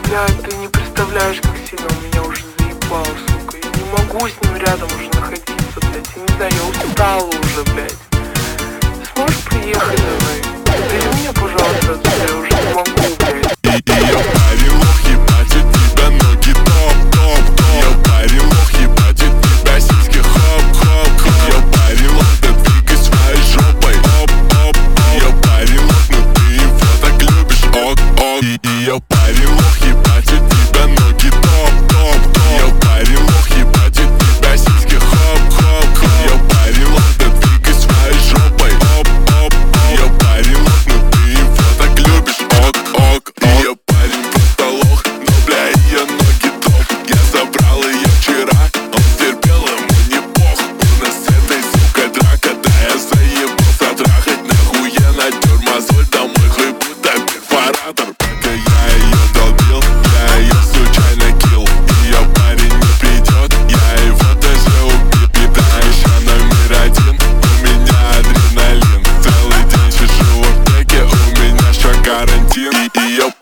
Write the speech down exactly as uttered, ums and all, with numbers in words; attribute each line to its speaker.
Speaker 1: Блядь, ты не представляешь, как сильно он меня уже заебал, сука. Я не могу с ним рядом уже находиться, блядь. Я не знаю, я устала уже, блядь. Ты сможешь приехать давай? Убери меня, пожалуйста, отсюда, я уже не могу, блядь.
Speaker 2: Я парень лох, ебать от тебя ноги топ, топ, топ. Я парень лох, ебать от тебя сиськи хоп, хоп, хоп. Я парень лох, да двигай своей жопой, оп, оп, оп. Я парень лох, но ты его так любишь, ок, ок. И я парень лох, ебать от тебя ноги топ, топ, топ. Я парень лох, ебать от тебя сиськи хоп, хоп, хоп. Я парень лох, да двигай своей жопой, оп, оп, оп. Я парень лох, но ты его так любишь, ок, ок. Я парень просто лох, но бля ее ноги топ. Я забрал ее вчера, он терпел, ему не пох. У нас с этой сукой драка, да я заебался трахать. Нахуй я натер мозоль, домой хуй будто перфоратор. Пока я ее долбил, я ее случайно килл. Ее парень не придет, я его даже убил. Да еще номер один, у меня адреналин. Целый день сижу в аптеке, у меня что карантин. И ее